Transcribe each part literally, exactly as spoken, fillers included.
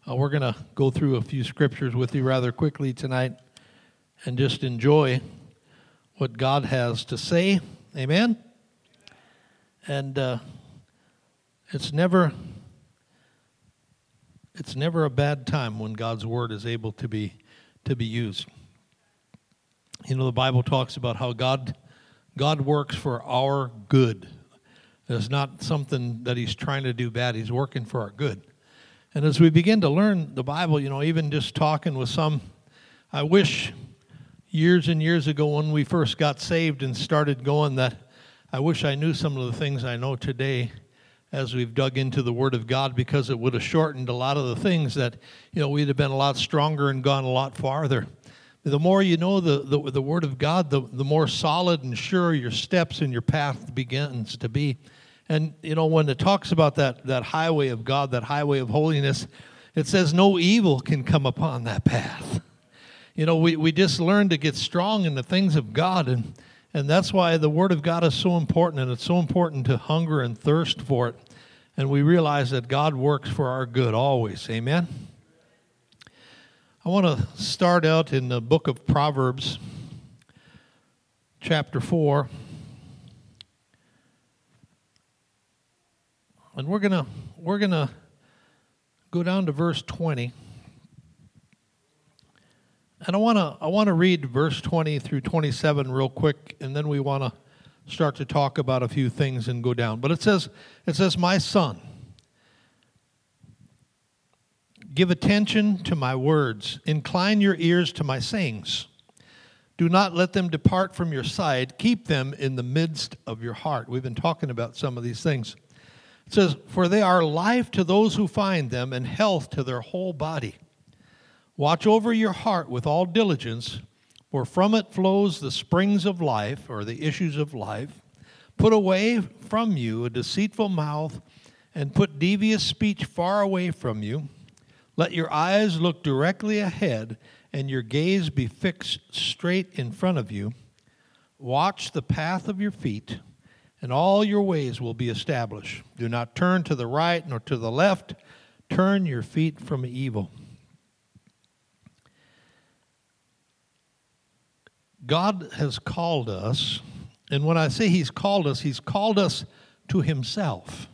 Uh, we're going to go through a few scriptures with you rather quickly tonight and just enjoy what God has to say. Amen? And uh, it's never it's never a bad time when God's word is able to be to be used. You know, the Bible talks about how God God works for our good. It's not something that he's trying to do bad. He's working for our good. And as we begin to learn the Bible, you know, even just talking with some, I wish years and years ago when we first got saved and started going that I wish I knew some of the things I know today as we've dug into the Word of God, because it would have shortened a lot of the things that, you know, we'd have been a lot stronger and gone a lot farther. The more you know the, the, the Word of God, the, the more solid and sure your steps and your path begins to be. And, you know, when it talks about that, that highway of God, that highway of holiness, it says no evil can come upon that path. You know, we, we just learn to get strong in the things of God, and, and that's why the Word of God is so important, and it's so important to hunger and thirst for it. And we realize that God works for our good always. Amen? I want to start out in the book of Proverbs, chapter four. And we're gonna we're gonna go down to verse twenty, and I wanna I wanna read verse twenty through twenty-seven real quick, and then we wanna start to talk about a few things and go down. But it says it says, "My son, give attention to my words, incline your ears to my sayings. Do not let them depart from your side. Keep them in the midst of your heart." We've been talking about some of these things. It says, "For they are life to those who find them, and health to their whole body. Watch over your heart with all diligence, for from it flows the springs of life," or the issues of life. "Put away from you a deceitful mouth, and put devious speech far away from you. Let your eyes look directly ahead, and your gaze be fixed straight in front of you. Watch the path of your feet, and all your ways will be established. Do not turn to the right nor to the left. Turn your feet from evil." God has called us, and when I say he's called us, he's called us to himself.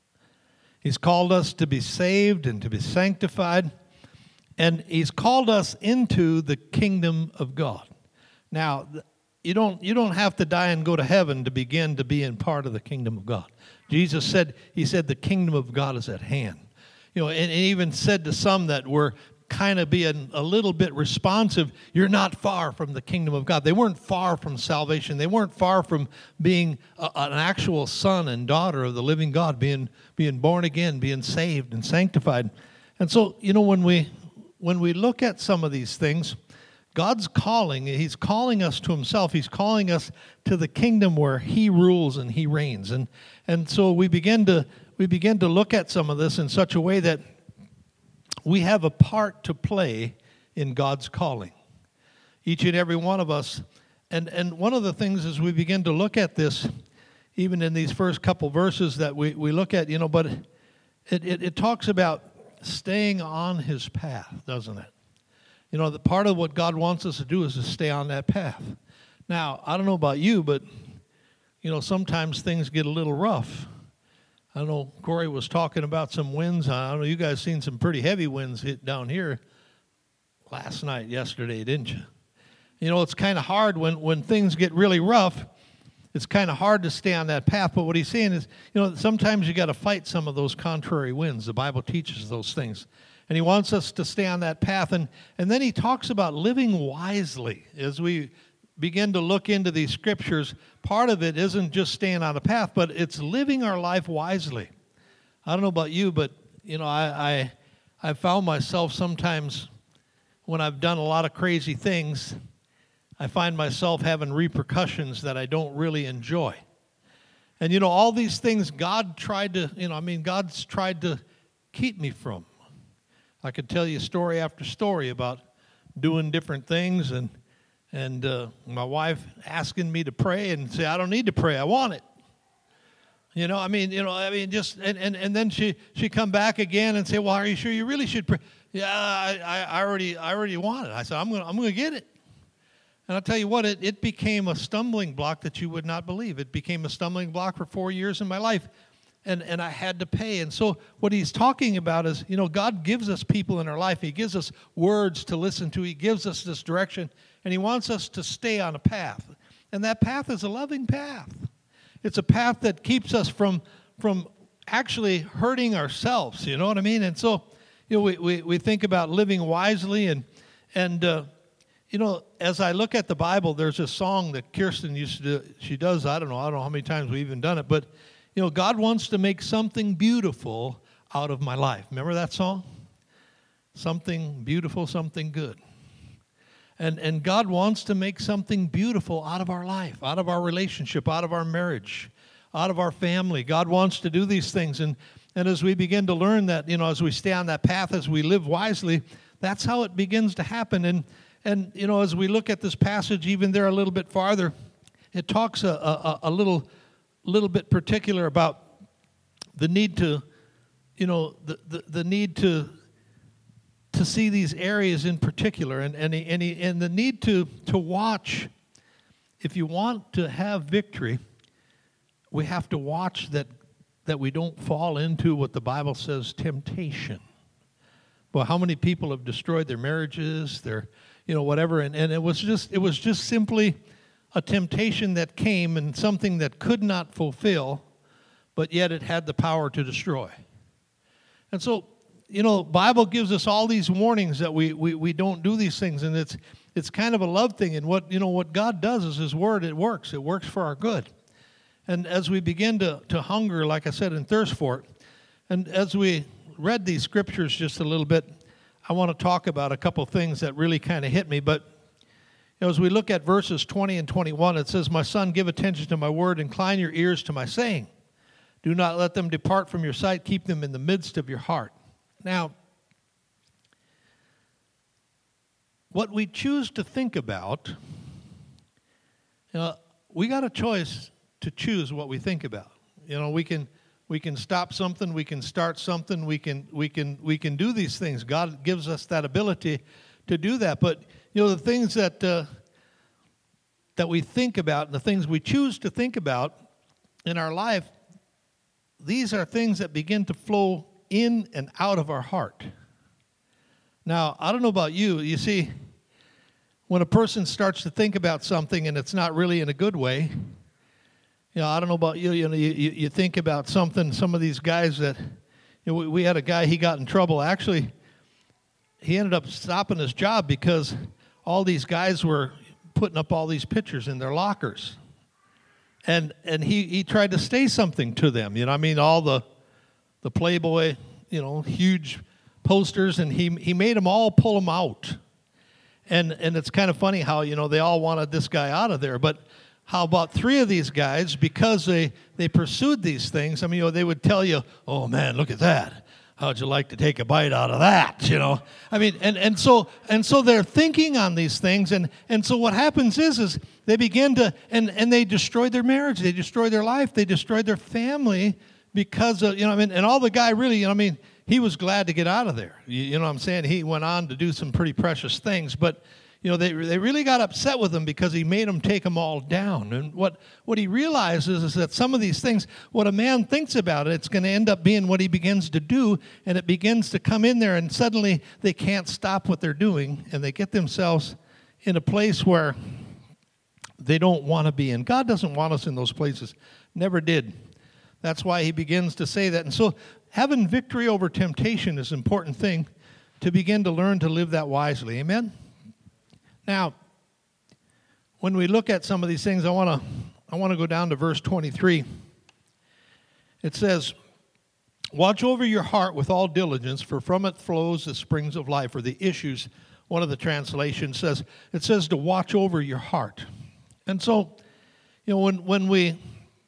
He's called us to be saved and to be sanctified, and he's called us into the kingdom of God. Now, You don't, you don't have to die and go to heaven to begin to be in part of the kingdom of God. Jesus said, he said the kingdom of God is at hand. You know, and he even said to some that were kind of being a little bit responsive, you're not far from the kingdom of God. They weren't far from salvation. They weren't far from being a, an actual son and daughter of the living God, being, being born again, being saved and sanctified. And so, you know, when we when we look at some of these things, God's calling, he's calling us to himself. He's calling us to the kingdom where he rules and he reigns. And and so we begin to we begin to look at some of this in such a way that we have a part to play in God's calling. Each and every one of us. And and one of the things as we begin to look at this, even in these first couple verses that we, we look at, you know, but it, it, it talks about staying on his path, doesn't it? You know, the part of what God wants us to do is to stay on that path. Now, I don't know about you, but, you know, sometimes things get a little rough. I know Corey was talking about some winds. I don't know, you guys seen some pretty heavy winds hit down here last night, yesterday, didn't you? You know, it's kind of hard when, when things get really rough. It's kind of hard to stay on that path. But what he's saying is, you know, sometimes you got to fight some of those contrary winds. The Bible teaches those things. And he wants us to stay on that path. And, and then he talks about living wisely. As we begin to look into these scriptures, part of it isn't just staying on a path, but it's living our life wisely. I don't know about you, but, you know, I, I, I found myself sometimes when I've done a lot of crazy things, I find myself having repercussions that I don't really enjoy. And, you know, all these things God tried to, you know, I mean, God's tried to keep me from. I could tell you story after story about doing different things, and and uh, my wife asking me to pray and say, I don't need to pray, I want it. You know, I mean, you know, I mean, just, and, and, and then she, she come back again and say, well, are you sure you really should pray? Yeah, I, I already, I already want it. I said, I'm going to, I'm going to get it. And I'll tell you what, it, it became a stumbling block that you would not believe. It became a stumbling block for four years in my life, and, and I had to pay. And so what he's talking about is, you know, God gives us people in our life. He gives us words to listen to. He gives us this direction, and he wants us to stay on a path. And that path is a loving path. It's a path that keeps us from, from actually hurting ourselves, you know what I mean? And so, you know, we, we, we think about living wisely, and, and uh, you know, as I look at the Bible, there's a song that Kirsten used to do. She does, I don't know, I don't know how many times we've even done it, but, you know, God wants to make something beautiful out of my life. Remember that song? Something beautiful, something good. And and God wants to make something beautiful out of our life, out of our relationship, out of our marriage, out of our family. God wants to do these things. And, and as we begin to learn that, you know, as we stay on that path, as we live wisely, that's how it begins to happen. And, and you know, as we look at this passage, even there a little bit farther, it talks a, a, a little, little bit particular about the need to, you know, the, the, the need to... to see these areas in particular, and and, he, and, he, and the need to, to watch. If you want to have victory, we have to watch that that we don't fall into what the Bible says, temptation. Well, how many people have destroyed their marriages, their, you know, whatever, and, and it was just it was just simply a temptation that came, and something that could not fulfill, but yet it had the power to destroy. And so, you know, Bible gives us all these warnings that we, we, we don't do these things, and it's it's kind of a love thing. And what you know what God does is His Word. It works. It works for our good. And as we begin to to hunger, like I said, and thirst for it, and as we read these scriptures just a little bit, I want to talk about a couple things that really kind of hit me. But you know, as we look at verses twenty and twenty-one, it says, "My son, give attention to my word. Incline your ears to my saying. Do not let them depart from your sight. Keep them in the midst of your heart." Now, what we choose to think about, you know, we got a choice to choose what we think about. You know, we can we can stop something, we can start something, we can we can we can do these things. God gives us that ability to do that. But you know, the things that uh, that we think about, and the things we choose to think about in our life, these are things that begin to flow in and out of our heart. Now, I don't know about you. You see, when a person starts to think about something and it's not really in a good way, you know, I don't know about you. You know, you, you think about something. Some of these guys that, you know, we, we had a guy. He got in trouble. Actually, he ended up stopping his job because all these guys were putting up all these pictures in their lockers, and and he he tried to say something to them. You know, I mean, all the the Playboy, you know, huge posters, and he he made them all pull them out. And and it's kind of funny how, you know, they all wanted this guy out of there. But how about three of these guys, because they, they pursued these things, I mean, you know, they would tell you, oh, man, look at that. How'd you like to take a bite out of that, you know? I mean, and, and so and so they're thinking on these things, and, and so what happens is is they begin to, and, and they destroyed their marriage, they destroyed their life, they destroyed their family, because of, you know, I mean, and all the guy really, you know, I mean, he was glad to get out of there. You, you know what I'm saying? He went on to do some pretty precious things, but, you know, they they really got upset with him because he made them take them all down. And what, what he realizes is that some of these things, what a man thinks about it, it's going to end up being what he begins to do, and it begins to come in there, and suddenly they can't stop what they're doing, and they get themselves in a place where they don't want to be. And God doesn't want us in those places. Never did. That's why he begins to say that. And so having victory over temptation is an important thing to begin to learn to live that wisely. Amen? Now, when we look at some of these things, I want to I want to go down to verse twenty-three. It says, "Watch over your heart with all diligence, for from it flows the springs of life," or the issues. One of the translations says, it says to watch over your heart. And so, you know, when when we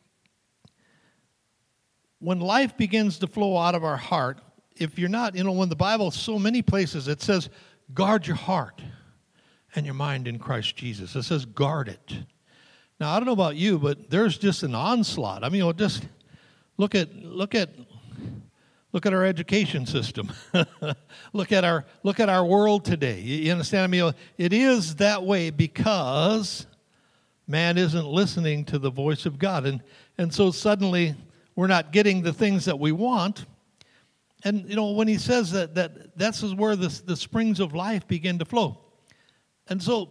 When life begins to flow out of our heart, if you're not, you know, when the Bible, so many places, it says, guard your heart and your mind in Christ Jesus. It says, guard it. Now, I don't know about you, but there's just an onslaught. I mean, you know, just Look at look at look at our education system. look at our look at our world today. You, you understand? I mean, it is that way because man isn't listening to the voice of God, and and so suddenly we're not getting the things that we want. And you know, when he says that that that's where the the springs of life begin to flow. And so,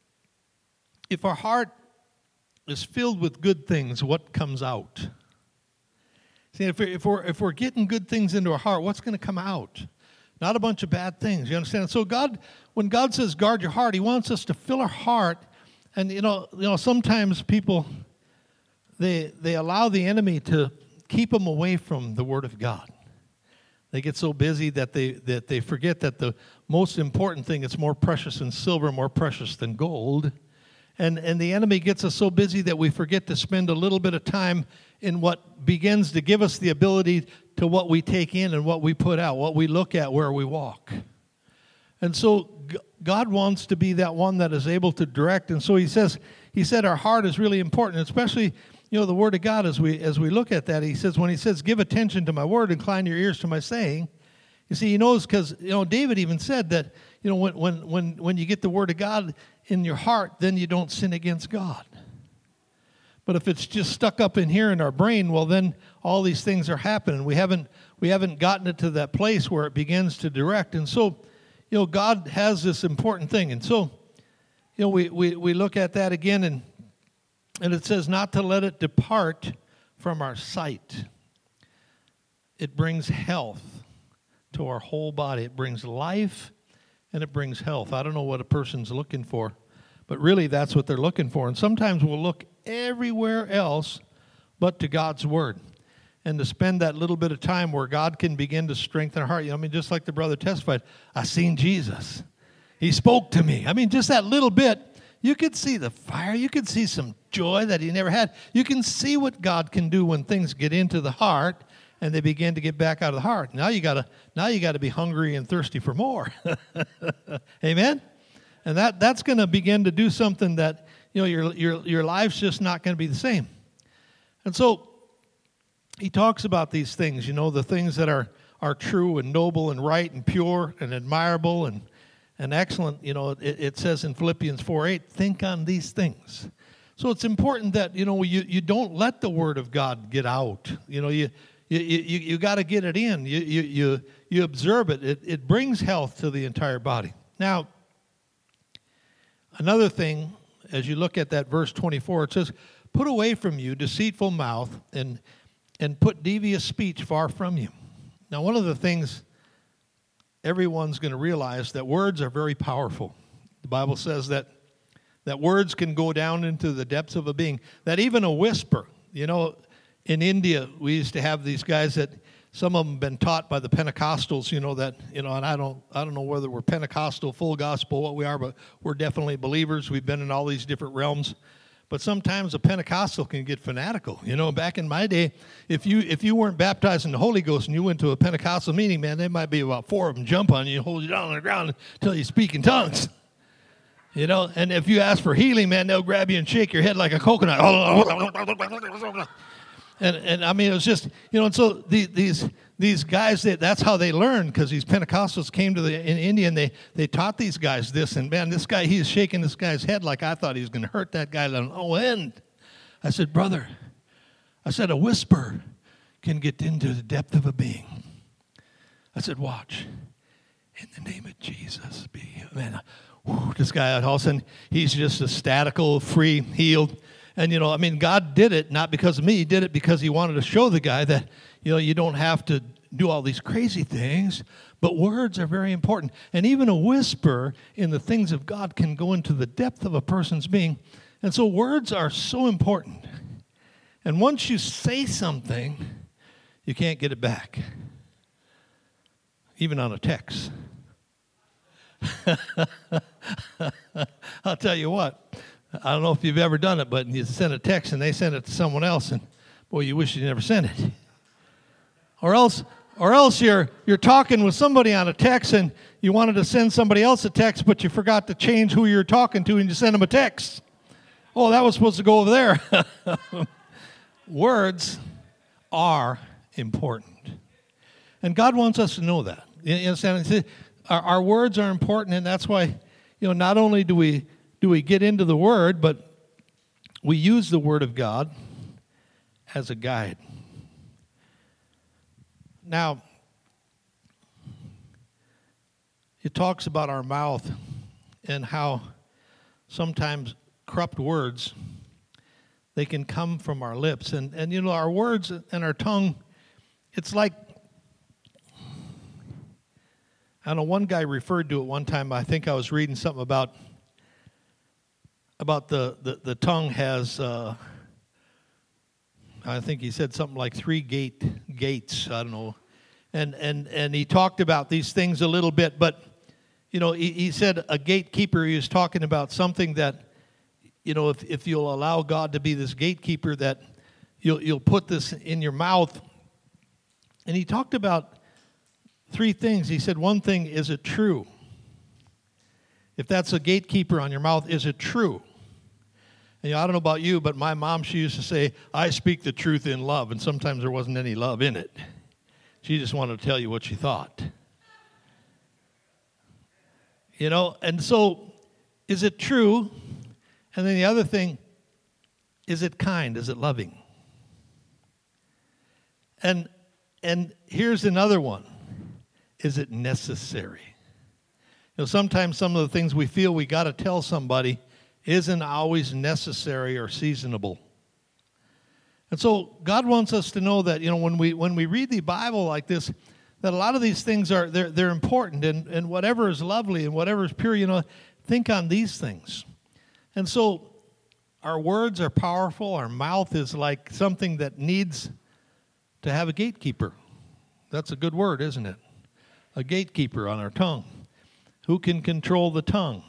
if our heart is filled with good things, what comes out? See, if we're, if we're, if we're getting good things into our heart, what's going to come out? Not a bunch of bad things, you understand? So God, when God says guard your heart, he wants us to fill our heart. And, you know, you know, sometimes people, they they allow the enemy to keep them away from the Word of God. They get so busy that they that they forget that the most important thing is more precious than silver, more precious than gold. And and the enemy gets us so busy that we forget to spend a little bit of time in what begins to give us the ability to what we take in and what we put out, what we look at, where we walk. And so God wants to be that one that is able to direct. And so he says, he said our heart is really important, especially, you know, the Word of God, as we as we look at that. He says, when he says, give attention to my word, incline your ears to my saying, you see, he knows, because, you know, David even said that, you know, when, when, when, when you get the Word of God in your heart, then you don't sin against God. But if it's just stuck up in here in our brain, well, then all these things are happening. We haven't we haven't gotten it to that place where it begins to direct. And so, you know, God has this important thing. And so, you know, we, we, we look at that again, and and it says not to let it depart from our sight. It brings health to our whole body. It brings life, and it brings health. I don't know what a person's looking for, but really that's what they're looking for. And sometimes we'll look everywhere else but to God's Word, and to spend that little bit of time where God can begin to strengthen our heart. You know, I mean, just like the brother testified, I seen Jesus. He spoke to me. I mean, just that little bit, you could see the fire. You could see some joy that he never had. You can see what God can do when things get into the heart and they begin to get back out of the heart. Now you gotta, now you gotta be hungry and thirsty for more. Amen? And that, that's going to begin to do something that, you know, your your your life's just not going to be the same. And so he talks about these things, you know, the things that are are true and noble and right and pure and admirable and and excellent. You know, it, it says in Philippians four eight, think on these things. So it's important that, you know, you, you don't let the Word of God get out. You know, you you you, you got to get it in. You you you you observe it. It it brings health to the entire body. Now, another thing, as you look at that verse twenty-four, it says, put away from you deceitful mouth and and put devious speech far from you. Now, one of the things everyone's going to realize, that words are very powerful. The Bible says that that words can go down into the depths of a being, that even a whisper, you know, in India, we used to have these guys that some of them have been taught by the Pentecostals, you know, that, you know, and I don't I don't know whether we're Pentecostal, full gospel, what we are, but we're definitely believers. We've been in all these different realms. But sometimes a Pentecostal can get fanatical. You know, back in my day, if you if you weren't baptized in the Holy Ghost and you went to a Pentecostal meeting, man, there might be about four of them jump on you and hold you down on the ground until you speak in tongues. You know, and if you ask for healing, man, they'll grab you and shake your head like a coconut. And and I mean, it was just, you know, and so the, these these guys, they, that's how they learned, because these Pentecostals came to the in India and they, they taught these guys this. And man, this guy, he's shaking this guy's head like I thought he was going to hurt that guy to no end. I said, brother, I said, a whisper can get into the depth of a being. I said, watch. In the name of Jesus, be, man, whew, this guy, all of a sudden, he's just ecstatical, free, healed. And, you know, I mean, God did it not because of me. He did it because he wanted to show the guy that, you know, you don't have to do all these crazy things, but words are very important. And even a whisper in the things of God can go into the depth of a person's being. And so words are so important. And once you say something, you can't get it back, even on a text. I'll tell you what. I don't know if you've ever done it, but you send a text and they send it to someone else, and boy, you wish you never sent it. Or else, or else you're you're talking with somebody on a text and you wanted to send somebody else a text, but you forgot to change who you're talking to and you send them a text. Oh, that was supposed to go over there. Words are important. And God wants us to know that. You understand? Our, our words are important, and that's why, you know, not only do we do we get into the Word, but we use the Word of God as a guide. Now, it talks about our mouth and how sometimes corrupt words, they can come from our lips. And, and you know, our words and our tongue, it's like, I don't know, one guy referred to it one time. I think I was reading something about about the, the, the tongue has, uh, I think he said something like three gate gates, I don't know. And, and, and he talked about these things a little bit, but, you know, he, he said a gatekeeper, he was talking about something that, you know, if, if you'll allow God to be this gatekeeper, that you'll, you'll put this in your mouth. And he talked about three things. He said, one thing, is it true? If that's a gatekeeper on your mouth, is it true? And, you know, I don't know about you, but my mom, she used to say, I speak the truth in love. And sometimes there wasn't any love in it. She just wanted to tell you what she thought. You know, and so, is it true? And then the other thing, is it kind? Is it loving? And and here's another one. Is it necessary? You know, sometimes some of the things we feel we got to tell somebody isn't always necessary or seasonable. And so God wants us to know that, you know, when we when we read the Bible like this, that a lot of these things are they're they're important, and, and whatever is lovely and whatever is pure, you know, think on these things. And so our words are powerful. Our mouth is like something that needs to have a gatekeeper. That's a good word, isn't it? A gatekeeper on our tongue. Who can control the tongue?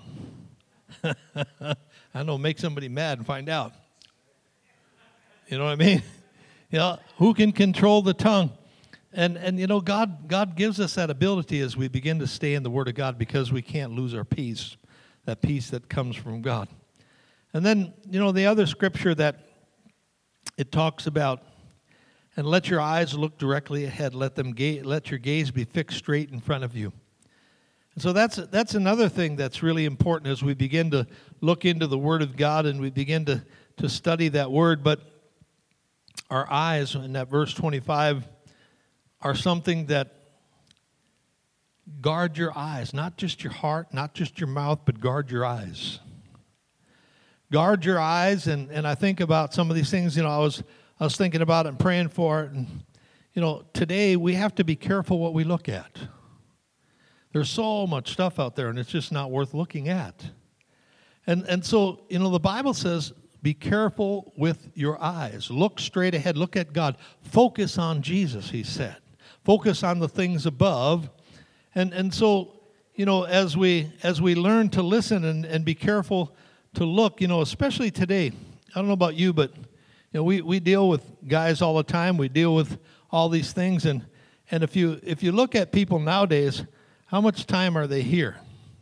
I know, make somebody mad and find out. You know what I mean? You know, who can control the tongue? And, and you know, God, God gives us that ability as we begin to stay in the Word of God, because we can't lose our peace, that peace that comes from God. And then, you know, the other scripture that it talks about, and let your eyes look directly ahead. Let them ga- let your gaze be fixed straight in front of you. And so that's that's another thing that's really important as we begin to look into the Word of God and we begin to, to study that Word. But our eyes, in that verse twenty-five, are something that guard your eyes, not just your heart, not just your mouth, but guard your eyes. Guard your eyes, and, and I think about some of these things, you know, I was I was thinking about it and praying for it, and, you know, today we have to be careful what we look at. There's so much stuff out there, and it's just not worth looking at. And and so, you know, the Bible says, be careful with your eyes. Look straight ahead. Look at God. Focus on Jesus, he said. Focus on the things above. And and so, you know, as we as we learn to listen and, and be careful to look, you know, especially today, I don't know about you, but, you know, we, we deal with guys all the time. We deal with all these things. And, and if you if you look at people nowadays, how much time are they here?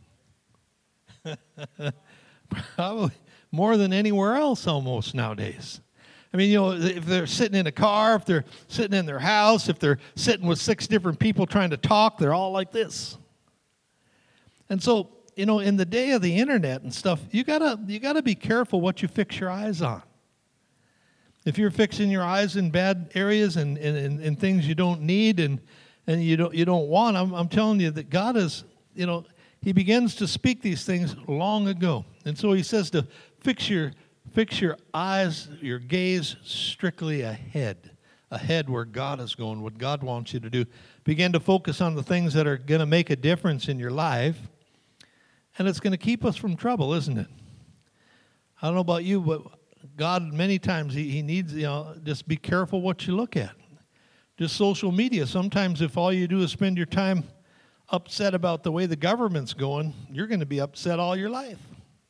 Probably more than anywhere else almost nowadays. I mean, you know, if they're sitting in a car, if they're sitting in their house, if they're sitting with six different people trying to talk, they're all like this. And so, you know, in the day of the internet and stuff, you gotta you gotta be careful what you fix your eyes on. If you're fixing your eyes in bad areas and, and, and, and things you don't need and, and you don't you don't want, I'm I'm telling you that God is, you know, he begins to speak these things long ago. And so he says to fix your fix your eyes, your gaze strictly ahead. Ahead where God is going, what God wants you to do. Begin to focus on the things that are going to make a difference in your life. And it's going to keep us from trouble, isn't it? I don't know about you, but God, many times, he, he needs, you know, just be careful what you look at. Just social media. Sometimes if all you do is spend your time upset about the way the government's going, you're going to be upset all your life.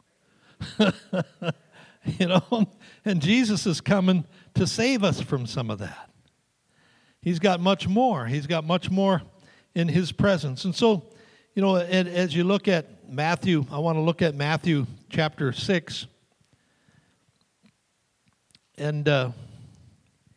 You know, and Jesus is coming to save us from some of that. He's got much more. He's got much more in his presence. And so, you know, as you look at Matthew, I want to look at Matthew chapter six. And, uh,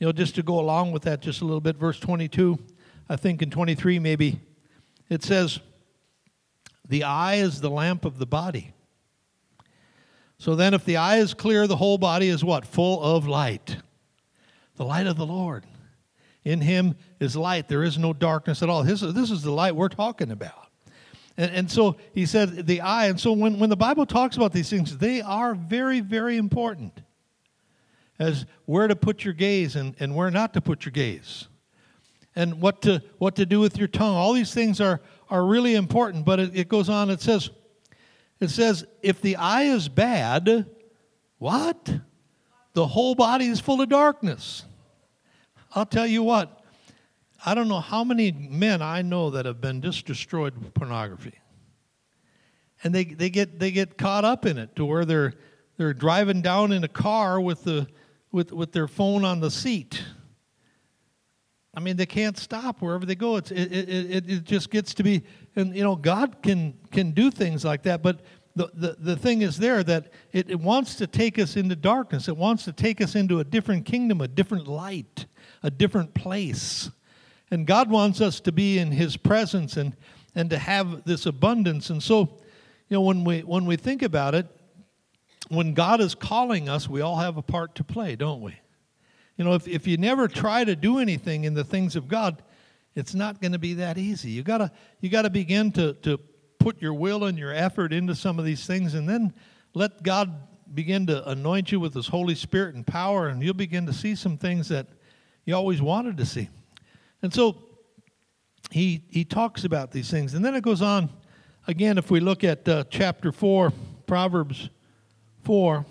you know, just to go along with that just a little bit, verse twenty-two, I think in twenty-three maybe, it says, the eye is the lamp of the body. So then if the eye is clear, the whole body is what? Full of light. The light of the Lord. In him is light. There is no darkness at all. This is, this is the light we're talking about. And, and so he said the eye. And so when, when the Bible talks about these things, they are very, very important. As where to put your gaze and, and where not to put your gaze. And what to what to do with your tongue. All these things are, are really important. But it, it goes on, it says, it says, if the eye is bad, what? The whole body is full of darkness. I'll tell you what, I don't know how many men I know that have been just destroyed with pornography. And they, they get they get caught up in it to where they're they're driving down in a car with the with with their phone on the seat. I mean, they can't stop wherever they go. It's it it it just gets to be, and you know, God can can do things like that, but the the, the thing is there that it, it wants to take us into darkness. It wants to take us into a different kingdom, a different light, a different place. And God wants us to be in his presence and and to have this abundance. And so, you know, when we when we think about it, when God is calling us, we all have a part to play, don't we? You know, if, if you never try to do anything in the things of God, it's not going to be that easy. You gotta you gotta begin to, to put your will and your effort into some of these things, and then let God begin to anoint you with his Holy Spirit and power, and you'll begin to see some things that you always wanted to see. And so he he talks about these things. And then it goes on, again, if we look at uh, chapter four, Proverbs four,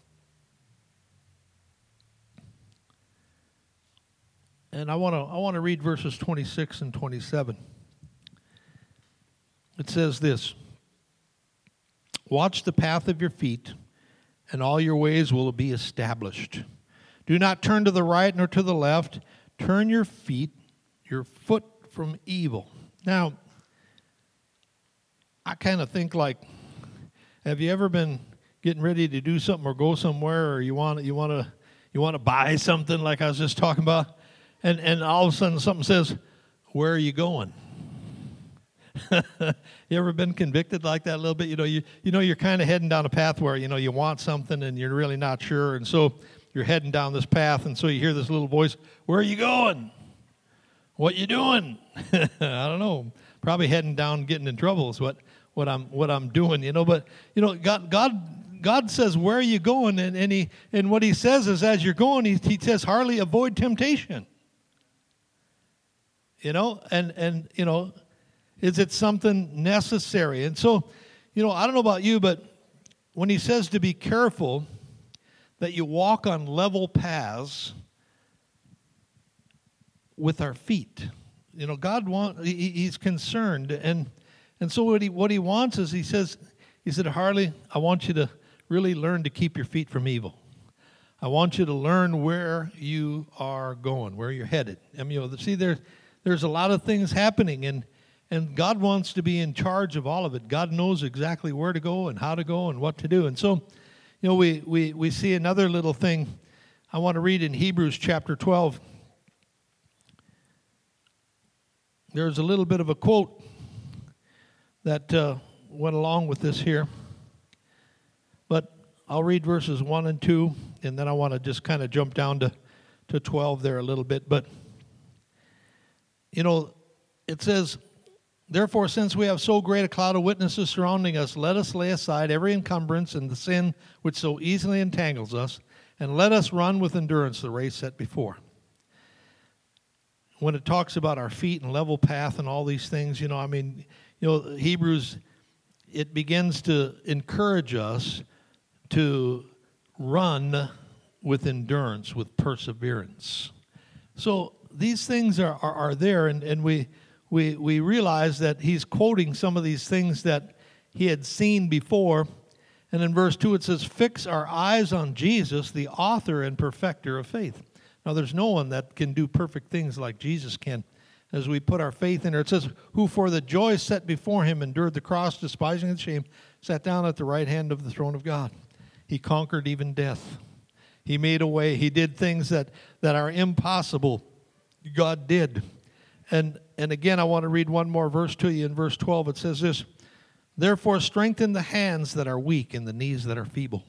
and I want to I want to read verses twenty-six and twenty-seven. It says this: watch the path of your feet, and all your ways will be established. Do not turn to the right nor to the left. Turn your feet, your foot from evil. Now, I kind of think like, have you ever been getting ready to do something or go somewhere, or you want you want to you want to buy something like I was just talking about, and and all of a sudden something says, "Where are you going?" You ever been convicted like that a little bit? You know, you you know you're kind of heading down a path where you know you want something and you're really not sure, and so you're heading down this path, and so you hear this little voice, "Where are you going? What you doing?" I don't know. Probably heading down, getting in trouble is what what I'm what I'm doing, you know. But you know, God God God says, "Where are you going?" And and he and what he says is, as you're going, he he says, "Hardly avoid temptation." You know, and and you know. Is it something necessary? And so, you know, I don't know about you, but when he says to be careful that you walk on level paths with our feet, you know, God wants, he, he's concerned. And and so what he what he wants is, he says, he said, Harley, I want you to really learn to keep your feet from evil. I want you to learn where you are going, where you're headed. I mean, you know, see, there, there's a lot of things happening, and And God wants to be in charge of all of it. God knows exactly where to go and how to go and what to do. And so, you know, we, we, we see another little thing I want to read in Hebrews chapter twelve. There's a little bit of a quote that uh, went along with this here. But I'll read verses one and two, and then I want to just kind of jump down to, to twelve there a little bit. But, you know, it says, "Therefore, since we have so great a cloud of witnesses surrounding us, let us lay aside every encumbrance and the sin which so easily entangles us, and let us run with endurance the race set before." When it talks about our feet and level path and all these things, you know, I mean, you know, Hebrews, it begins to encourage us to run with endurance, with perseverance. So these things are, are, are there, and, and we... We we realize that he's quoting some of these things that he had seen before. And in verse two it says, "Fix our eyes on Jesus, the author and perfecter of faith." Now there's no one that can do perfect things like Jesus can. As we put our faith in her, it says, "Who for the joy set before him endured the cross, despising the shame, sat down at the right hand of the throne of God." He conquered even death. He made a way. He did things that, that are impossible. God did. And, and again, I want to read one more verse to you. In verse twelve, it says this, therefore strengthen the hands that are weak and the knees that are feeble.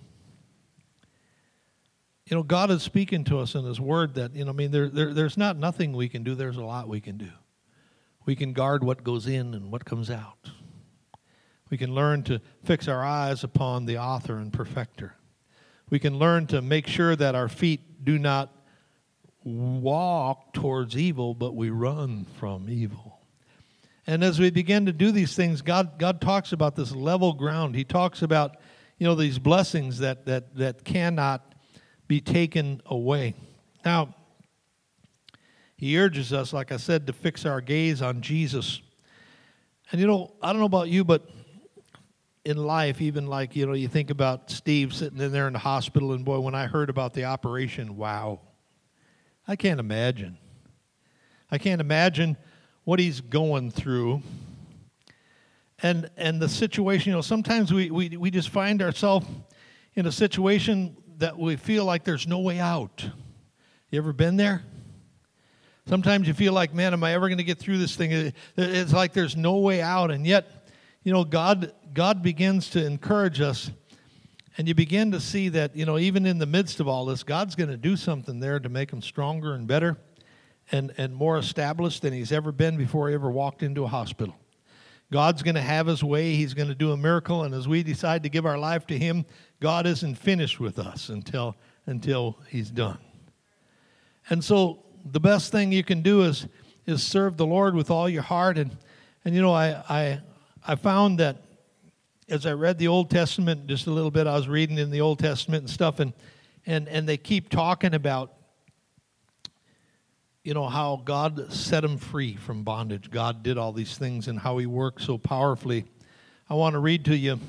You know, God is speaking to us in His Word that, you know, I mean, there, there, there's not nothing we can do. There's a lot we can do. We can guard what goes in and what comes out. We can learn to fix our eyes upon the author and perfecter. We can learn to make sure that our feet do not walk towards evil, but we run from evil. And as we begin to do these things, God, God talks about this level ground. He talks about, you know, these blessings that that that cannot be taken away. Now, He urges us, like I said, to fix our gaze on Jesus. And, you know, I don't know about you, but in life, even like, you know, you think about Steve sitting in there in the hospital, and boy, when I heard about the operation, wow. I can't imagine. I can't imagine what he's going through. And and the situation, you know, sometimes we, we, we just find ourselves in a situation that we feel like there's no way out. You ever been there? Sometimes you feel like, man, am I ever going to get through this thing? It's like there's no way out. And yet, you know, God God begins to encourage us. And you begin to see that, you know, even in the midst of all this, God's going to do something there to make him stronger and better and, and more established than he's ever been before he ever walked into a hospital. God's going to have his way. He's going to do a miracle. And as we decide to give our life to him, God isn't finished with us until, until he's done. And so the best thing you can do is, is serve the Lord with all your heart. And, and you know, I, I, I found that as I read the Old Testament just a little bit, I was reading in the Old Testament and stuff, and and, and they keep talking about, you know, how God set them free from bondage. God did all these things and how he worked so powerfully. I want to read to you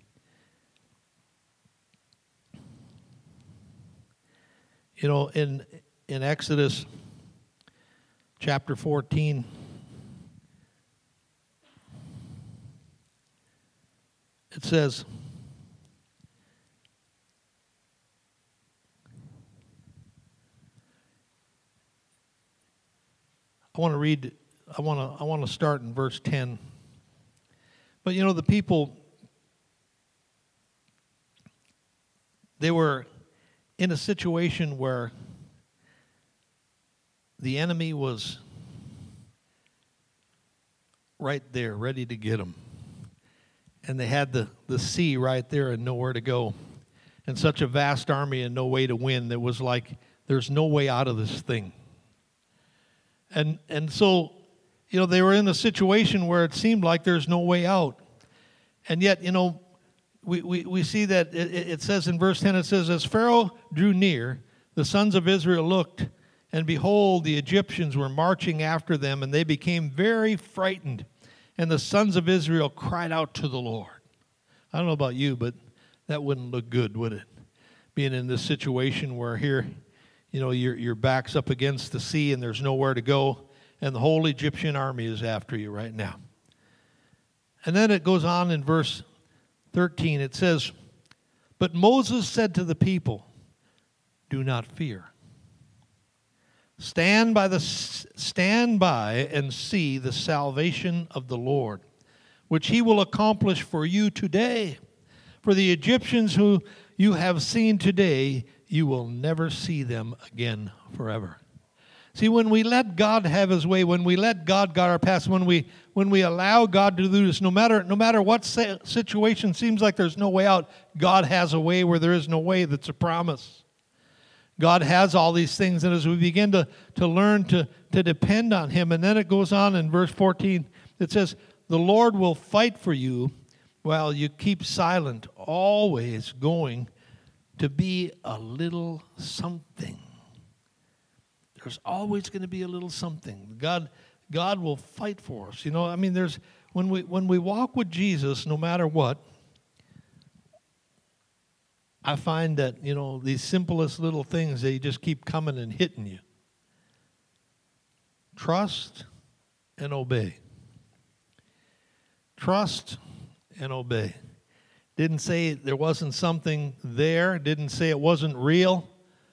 you know, in in Exodus chapter fourteen, it says, I want to read, I want to I want to start in verse ten. But you know, the people, they were in a situation where the enemy was right there, ready to get them. And they had the, the sea right there and nowhere to go. And such a vast army and no way to win. It was like, there's no way out of this thing. And and so, you know, they were in a situation where it seemed like there's no way out. And yet, you know, we, we, we see that it, it says in verse ten, it says, as Pharaoh drew near, the sons of Israel looked, and behold, the Egyptians were marching after them, and they became very frightened. And the sons of Israel cried out to the Lord. I don't know about you, but that wouldn't look good, would it? Being in this situation where here, you know, your your back's up against the sea and there's nowhere to go, and the whole Egyptian army is after you right now. And then it goes on in verse thirteen. It says, but Moses said to the people, do not fear. Stand by the stand by and see the salvation of the Lord, which he will accomplish for you today. For the Egyptians who you have seen today, you will never see them again forever. See, when we let God have his way, when we let God guide our path, when we when we allow God to do this, no matter no matter what situation seems like there's no way out, God has a way where there is no way. That's a promise. God has all these things, and as we begin to, to learn to, to depend on him, and then it goes on in verse fourteen, it says, the Lord will fight for you while you keep silent, always going to be a little something. There's always going to be a little something. God, God will fight for us. You know, I mean, there's when we when we walk with Jesus, no matter what, I find that, you know, these simplest little things, they just keep coming and hitting you. Trust and obey. Trust and obey. Didn't say there wasn't something there. Didn't say it wasn't real.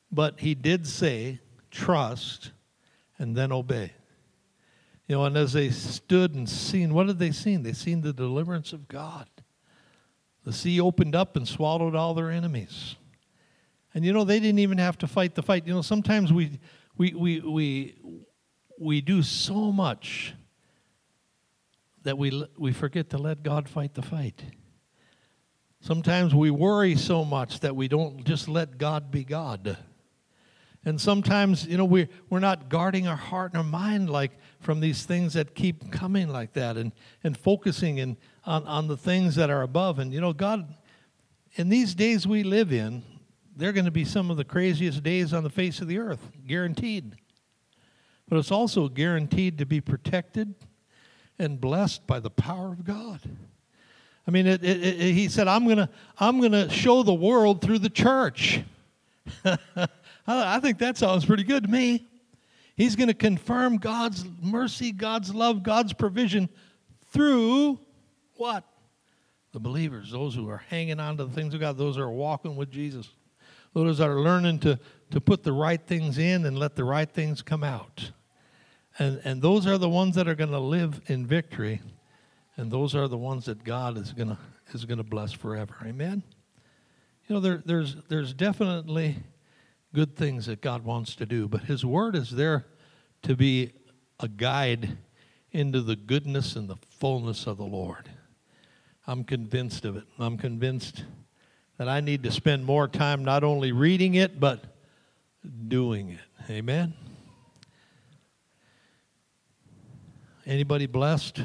But he did say, trust and then obey. You know, and as they stood and seen, what had they seen? They seen the deliverance of God. The sea opened up and swallowed all their enemies. And you know, they didn't even have to fight the fight. You know, sometimes we we we we we do so much that we we forget to let God fight the fight. Sometimes we worry so much that we don't just let God be God. And sometimes, you know, we, we're not guarding our heart and our mind like from these things that keep coming like that and, and focusing in, on, on the things that are above. And, you know, God, in these days we live in, they're going to be some of the craziest days on the face of the earth, guaranteed. But it's also guaranteed to be protected and blessed by the power of God. I mean, it, it, it, he said, I'm going to I'm going to show the world through the church. I think that sounds pretty good to me. He's going to confirm God's mercy, God's love, God's provision through what? The believers, those who are hanging on to the things of God, those who are walking with Jesus, those that are learning to, to put the right things in and let the right things come out. And, and those are the ones that are going to live in victory, and those are the ones that God is going to is going to bless forever. Amen? You know, there, there's there's definitely good things that God wants to do, but his word is there to be a guide into the goodness and the fullness of the Lord. I'm convinced of it. I'm convinced that I need to spend more time not only reading it, but doing it. Amen? Anybody blessed?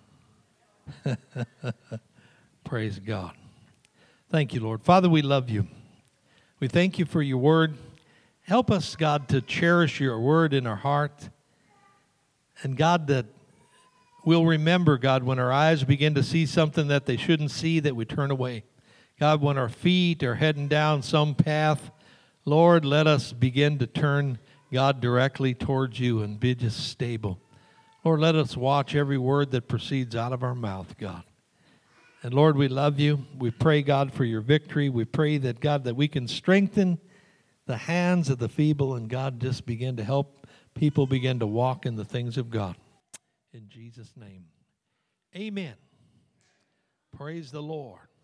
Praise God. Thank you, Lord. Father, we love you. We thank you for your word. Help us, God, to cherish your word in our heart. And God, that we'll remember, God, when our eyes begin to see something that they shouldn't see, that we turn away. God, when our feet are heading down some path, Lord, let us begin to turn, God, directly towards you and be just stable. Lord, let us watch every word that proceeds out of our mouth, God. And Lord, we love you. We pray, God, for your victory. We pray that, God, that we can strengthen the hands of the feeble, and God, just begin to help people begin to walk in the things of God. In Jesus' name, amen. Praise the Lord.